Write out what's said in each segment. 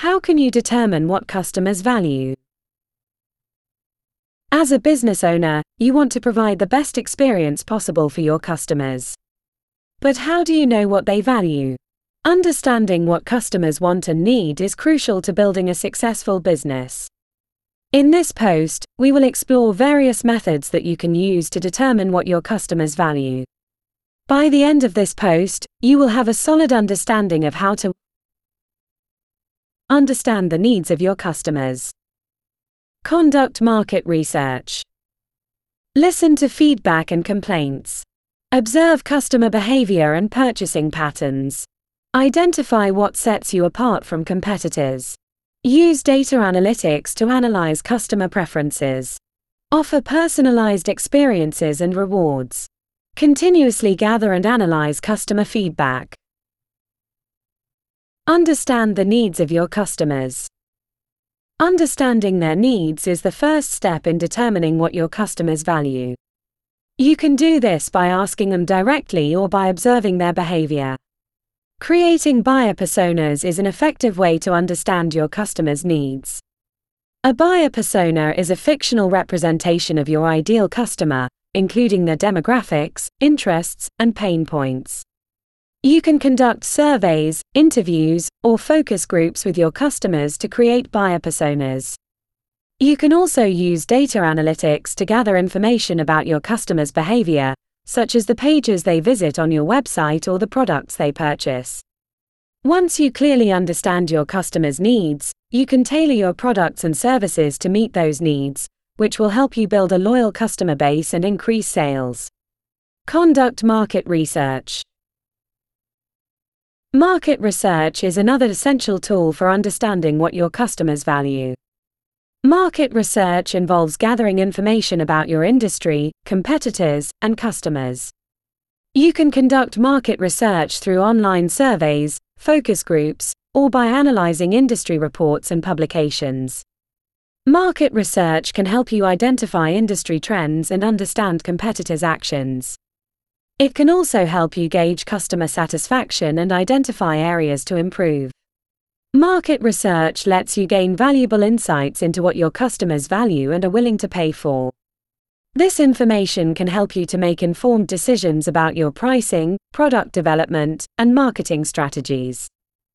How can you determine what customers value? As a business owner, you want to provide the best experience possible for your customers. But how do you know what they value? Understanding what customers want and need is crucial to building a successful business. In this post, we will explore various methods that you can use to determine what your customers value. By the end of this post, you will have a solid understanding of how to understand the needs of your customers. Conduct market research. Listen to feedback and complaints. Observe customer behavior and purchasing patterns. Identify what sets you apart from competitors. Use data analytics to analyze customer preferences. Offer personalized experiences and rewards. Continuously gather and analyze customer feedback. Understand the needs of your customers. Understanding their needs is the first step in determining what your customers value. You can do this by asking them directly or by observing their behavior. Creating buyer personas is an effective way to understand your customers' needs. A buyer persona is a fictional representation of your ideal customer, including their demographics, interests, and pain points. You can conduct surveys, interviews, or focus groups with your customers to create buyer personas. You can also use data analytics to gather information about your customers' behavior, such as the pages they visit on your website or the products they purchase. Once you clearly understand your customers' needs, you can tailor your products and services to meet those needs, which will help you build a loyal customer base and increase sales. Conduct market research. Market research is another essential tool for understanding what your customers value. Market research involves gathering information about your industry, competitors, and customers. You can conduct market research through online surveys, focus groups, or by analyzing industry reports and publications. Market research can help you identify industry trends and understand competitors' actions. It can also help you gauge customer satisfaction and identify areas to improve. Market research lets you gain valuable insights into what your customers value and are willing to pay for. This information can help you to make informed decisions about your pricing, product development, and marketing strategies.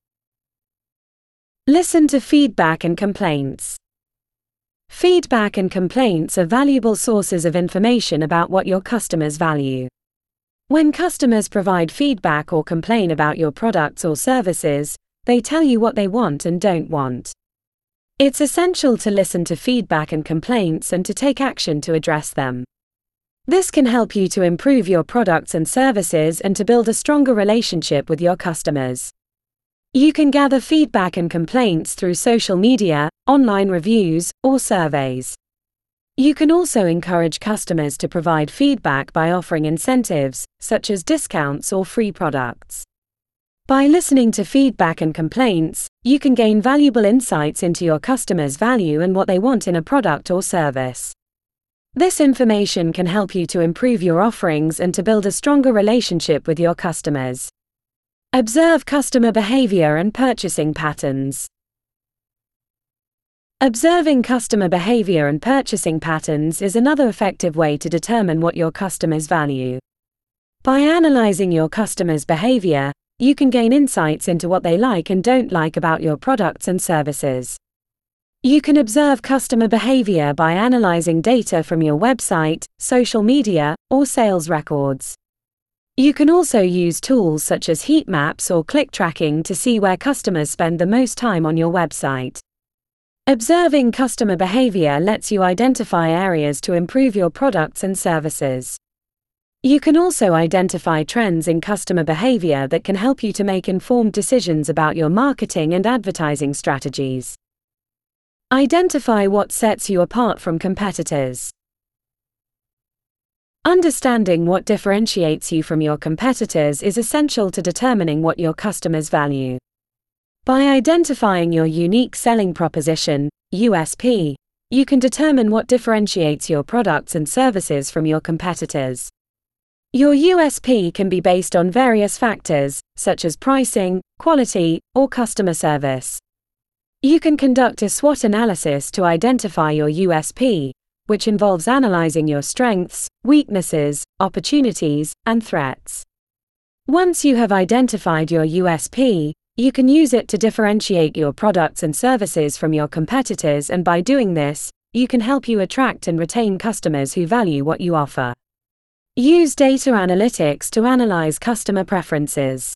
Listen to feedback and complaints. Feedback and complaints are valuable sources of information about what your customers value. When customers provide feedback or complain about your products or services, they tell you what they want and don't want. It's essential to listen to feedback and complaints and to take action to address them. This can help you to improve your products and services and to build a stronger relationship with your customers. You can gather feedback and complaints through social media, online reviews, or surveys. You can also encourage customers to provide feedback by offering incentives, such as discounts or free products. By listening to feedback and complaints, you can gain valuable insights into your customers' value and what they want in a product or service. This information can help you to improve your offerings and to build a stronger relationship with your customers. Observe customer behavior and purchasing patterns. Observing customer behavior and purchasing patterns is another effective way to determine what your customers value. By analyzing your customers' behavior, you can gain insights into what they like and don't like about your products and services. You can observe customer behavior by analyzing data from your website, social media, or sales records. You can also use tools such as heat maps or click tracking to see where customers spend the most time on your website. Observing customer behavior lets you identify areas to improve your products and services. You can also identify trends in customer behavior that can help you to make informed decisions about your marketing and advertising strategies. Identify what sets you apart from competitors. Understanding what differentiates you from your competitors is essential to determining what your customers value. By identifying your unique selling proposition, USP, you can determine what differentiates your products and services from your competitors. Your USP can be based on various factors, such as pricing, quality, or customer service. You can conduct a SWOT analysis to identify your USP, which involves analyzing your strengths, weaknesses, opportunities, and threats. Once you have identified your USP, you can use it to differentiate your products and services from your competitors, and by doing this, you can help you attract and retain customers who value what you offer. Use data analytics to analyze customer preferences.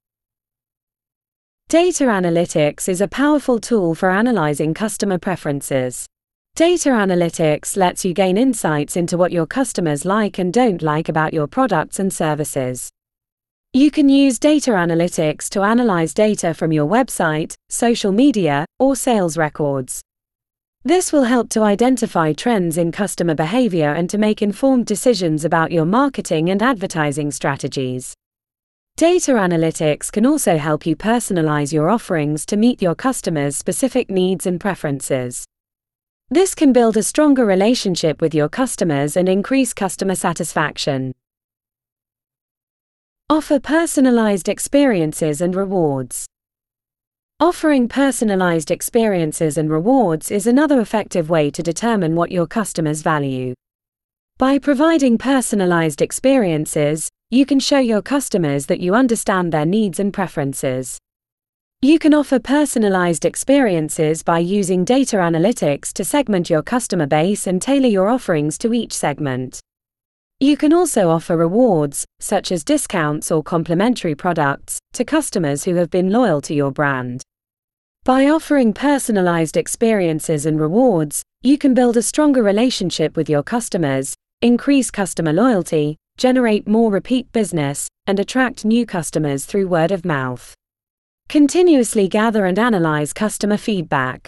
Data analytics is a powerful tool for analyzing customer preferences. Data analytics lets you gain insights into what your customers like and don't like about your products and services. You can use data analytics to analyze data from your website, social media, or sales records. This will help to identify trends in customer behavior and to make informed decisions about your marketing and advertising strategies. Data analytics can also help you personalize your offerings to meet your customers' specific needs and preferences. This can build a stronger relationship with your customers and increase customer satisfaction. Offer personalized experiences and rewards. Offering personalized experiences and rewards is another effective way to determine what your customers value. By providing personalized experiences, you can show your customers that you understand their needs and preferences. You can offer personalized experiences by using data analytics to segment your customer base and tailor your offerings to each segment. You can also offer rewards, such as discounts or complimentary products, to customers who have been loyal to your brand. By offering personalized experiences and rewards, you can build a stronger relationship with your customers, increase customer loyalty, generate more repeat business, and attract new customers through word of mouth. Continuously gather and analyze customer feedback.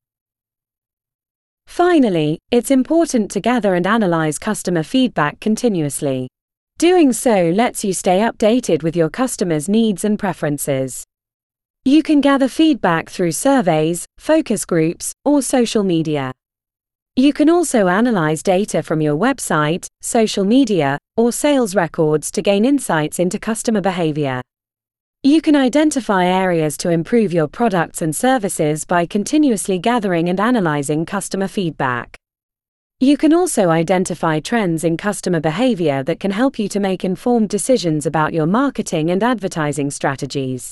Finally, it's important to gather and analyze customer feedback continuously. Doing so lets you stay updated with your customers' needs and preferences. You can gather feedback through surveys, focus groups, or social media. You can also analyze data from your website, social media, or sales records to gain insights into customer behavior. You can identify areas to improve your products and services by continuously gathering and analyzing customer feedback. You can also identify trends in customer behavior that can help you to make informed decisions about your marketing and advertising strategies.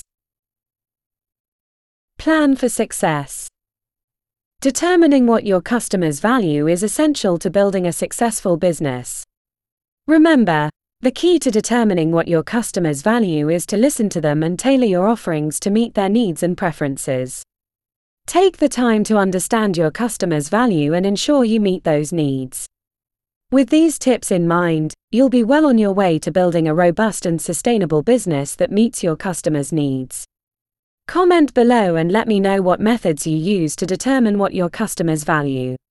Plan for success. Determining what your customers value is essential to building a successful business. Remember, the key to determining what your customers value is to listen to them and tailor your offerings to meet their needs and preferences. Take the time to understand your customers' value and ensure you meet those needs. With these tips in mind, you'll be well on your way to building a robust and sustainable business that meets your customers' needs. Comment below and let me know what methods you use to determine what your customers value.